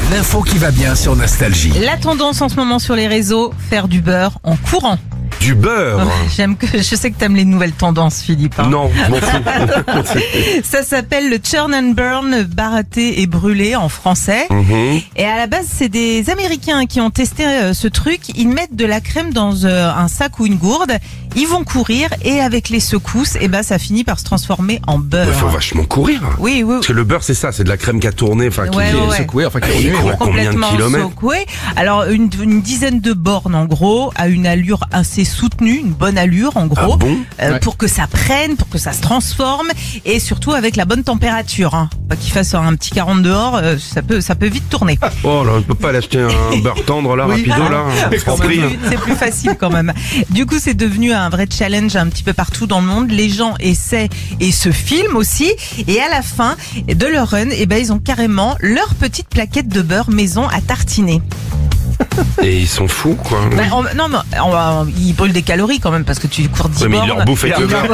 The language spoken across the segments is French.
L'info qui va bien sur Nostalgie. La tendance en ce moment sur les réseaux, faire du beurre en courant. Du beurre. Je sais que t'aimes les nouvelles tendances, Philippe. Hein. Non, je m'en fous. Ça s'appelle le churn and burn, baratté et brûlé en français. Et à la base, c'est des Américains qui ont testé ce truc. Ils mettent de la crème dans un sac ou une gourde. Ils vont courir et avec les secousses, ça finit par se transformer en beurre. Il faut vachement courir. Oui. Parce que le beurre, c'est ça, c'est de la crème qui a tourné, qui est Secoué, qui il court combien de kilomètres? Secoué. Alors une dizaine de bornes en gros, à une allure assez soutenue, une bonne allure en gros, pour que ça prenne, pour que ça se transforme et surtout avec la bonne température. Hein. Pas qu'il fasse un petit 40 dehors, ça peut vite tourner. Oh là, on peut pas aller acheter un beurre tendre là, rapido là. C'est plus facile quand même. Du coup, c'est devenu un vrai challenge un petit peu partout dans le monde. Les gens essaient et se filment aussi. Et à la fin de leur run, ils ont carrément leur petite plaquette de beurre maison à tartiner. Et ils sont fous, quoi. Ils brûlent des calories quand même parce que tu cours 10 bornes. Mais ils leur bouffent avec le beurre.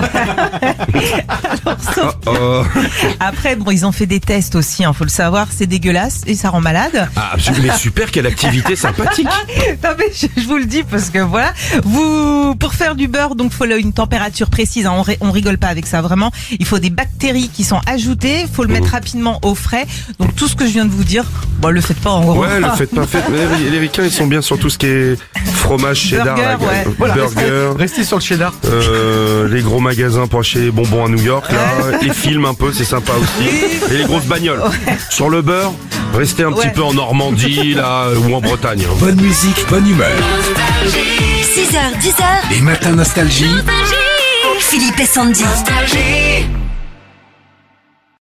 Après, ils ont fait des tests aussi, faut le savoir, c'est dégueulasse et ça rend malade. Ah, absolument, mais super, quelle activité sympathique. Non mais je vous le dis parce que voilà, pour faire du beurre, donc faut une température précise, hein, on rigole pas avec ça vraiment. Il faut des bactéries qui sont ajoutées, faut le mettre rapidement au frais. Donc tout ce que je viens de vous dire, le faites pas en gros. Ouais, le faites pas. Les Américains, ils sont bien sur tout ce qui est fromage, cheddar, burger. Restez sur le cheddar. Les gros magasins pour acheter les bonbons à New York, là. Les films un peu, c'est sympa aussi. Et les grosses bagnoles. Sur le beurre, restez un petit peu en Normandie, là, ou en Bretagne. Bonne musique, bonne humeur. 6h, 10h. Les matins Nostalgie. Philippe et Sandy.